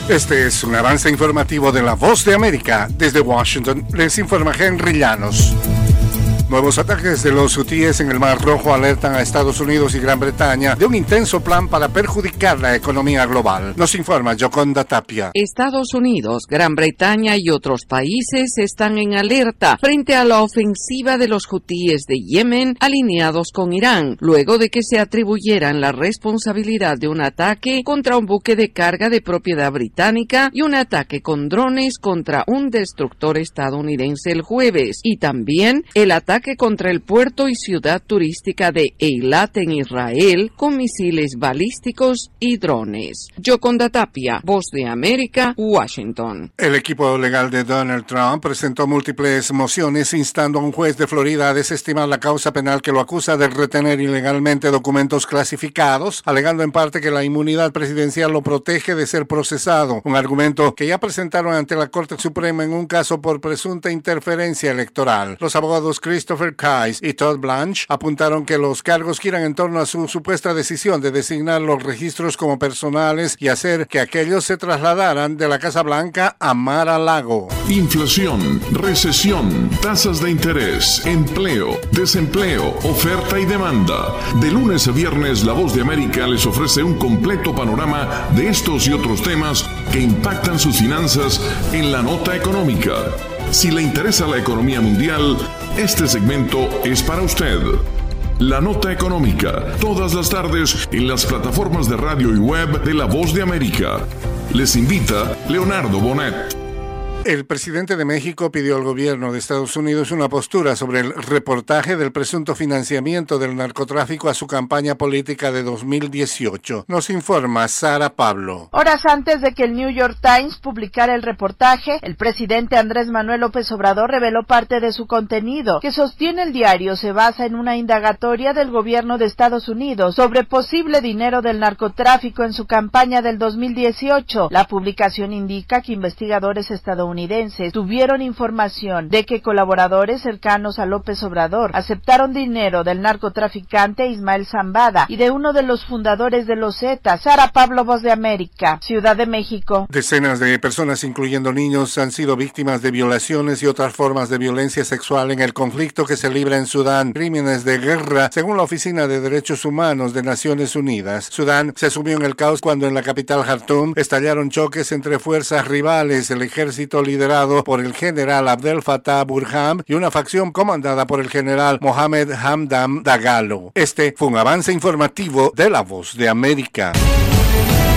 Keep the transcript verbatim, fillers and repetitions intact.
Este es un avance informativo de La Voz de América. Desde Washington les informa Henry Llanos. Nuevos ataques de los hutíes en el Mar Rojo alertan a Estados Unidos y Gran Bretaña de un intenso plan para perjudicar la economía global. Nos informa Yoconda Tapia. Estados Unidos, Gran Bretaña y otros países están en alerta frente a la ofensiva de los hutíes de Yemen alineados con Irán, luego de que se atribuyeran la responsabilidad de un ataque contra un buque de carga de propiedad británica y un ataque con drones contra un destructor estadounidense el jueves, y también el ataque contra el puerto y ciudad turística de Eilat en Israel con misiles balísticos y drones. Yoconda Tapia, Voz de América, Washington. El equipo legal de Donald Trump presentó múltiples mociones instando a un juez de Florida a desestimar la causa penal que lo acusa de retener ilegalmente documentos clasificados, alegando en parte que la inmunidad presidencial lo protege de ser procesado, un argumento que ya presentaron ante la Corte Suprema en un caso por presunta interferencia electoral. Los abogados Christopher Kise y Todd Blanche apuntaron que los cargos giran en torno a su supuesta decisión de designar los registros como personales y hacer que aquellos se trasladaran de la Casa Blanca a Mar-a-Lago. Inflación, recesión, tasas de interés, empleo, desempleo, oferta y demanda. De lunes a viernes, La Voz de América les ofrece un completo panorama de estos y otros temas que impactan sus finanzas en la nota económica. Si le interesa la economía mundial, este segmento es para usted. La Nota Económica, todas las tardes en las plataformas de radio y web de La Voz de América. Les invita Leonardo Bonet. El presidente de México pidió al gobierno de Estados Unidos una postura sobre el reportaje del presunto financiamiento del narcotráfico a su campaña política de dos mil dieciocho. Nos informa Sara Pablo. Horas antes de que el New York Times publicara el reportaje, el presidente Andrés Manuel López Obrador reveló parte de su contenido, que sostiene el diario se basa en una indagatoria del gobierno de Estados Unidos sobre posible dinero del narcotráfico en su campaña del dos mil dieciocho. La publicación indica que investigadores estadounidenses tuvieron información de que colaboradores cercanos a López Obrador aceptaron dinero del narcotraficante Ismael Zambada y de uno de los fundadores de los Zetas. Sara Pablo, Voz de América, Ciudad de México. Decenas de personas, incluyendo niños, han sido víctimas de violaciones y otras formas de violencia sexual en el conflicto que se libra en Sudán, crímenes de guerra, según la Oficina de Derechos Humanos de Naciones Unidas. Sudán se sumió en el caos cuando en la capital Jartum estallaron choques entre fuerzas rivales, el ejército liderado por el general Abdel Fattah Burhan y una facción comandada por el general Mohamed Hamdan Dagalo. Este fue un avance informativo de La Voz de América.